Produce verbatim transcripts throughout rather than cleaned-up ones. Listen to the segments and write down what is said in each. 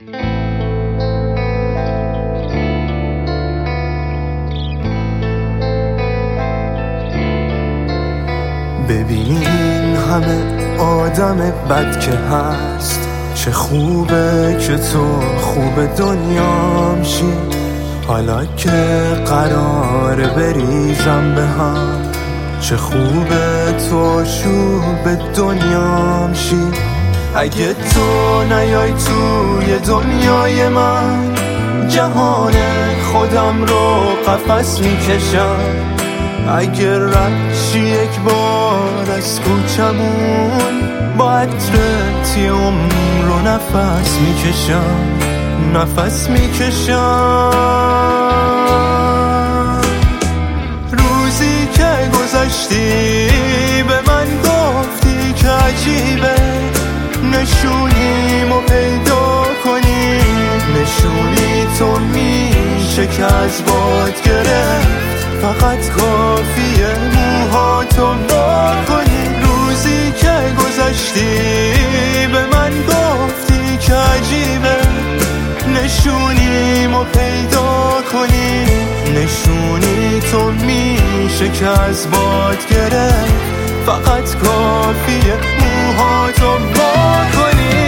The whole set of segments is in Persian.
ببین همه آدم بد که هست، چه خوبه که تو خوب دنیام شی. حالا که قراره بریزم به هم، چه خوبه تو شوب دنیام شی. اگه تو نیای توی دنیای من، جهان خودم رو قفس میکشم. اگه رد شی یک بار از کوچمون، با عطرت یه عمر رو نفس میکشم، نفس میکشم. روزی که گذشتی به من گفتی که عجیبه، نشونیمو پیدا کنی. نشونی تو میشه که از باد گرفت، فقط کافیه موهاتو وا کنی. روزی که گذشتی به من گفتی که عجیبه، نشونیمو پیدا کنی. نشونی تو میشه که از باد گرفت، فقط کافیه موهاتو وا کنی.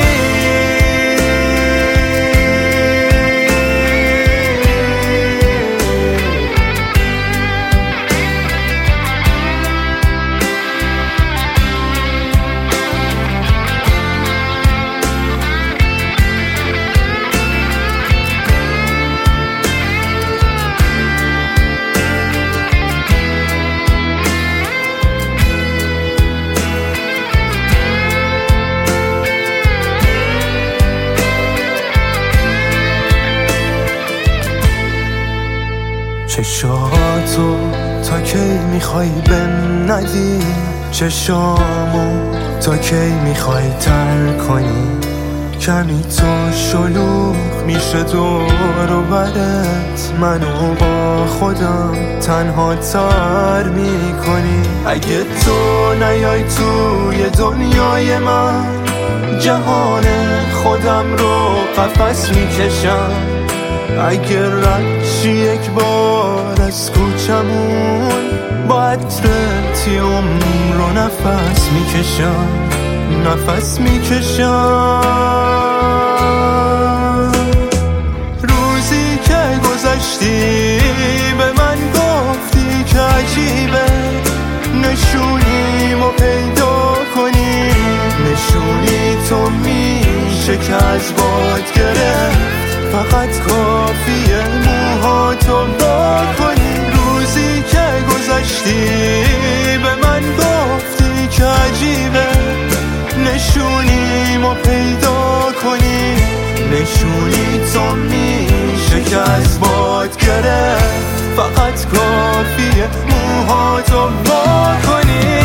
چشاتو تا کی میخوای بهم ندی؟ چشامو تا کی میخوای تر کنی؟ کمی تو شلوغ میشه دور و برت، منو با خودم تنها تر میکنی. اگه تو نیای توی دنیای من، جهان خودم رو قفس میکشم. اگه رد شی یک بار از کوچمون، با عطرت یه عمر رو نفس میکشم، نفس میکشم. روزی که گذشتی به من گفتی که عجیبه، نشونیمو پیدا کنی. نشونی تو میشه که از باد گرفت، فقط کافیه موهاتو وا کنی. روزی که گذشتی به من گفتی که عجیبه، نشونیمو پیدا کنی. نشونی تو میشه که از باد گرفت، فقط کافیه موهاتو وا کنی.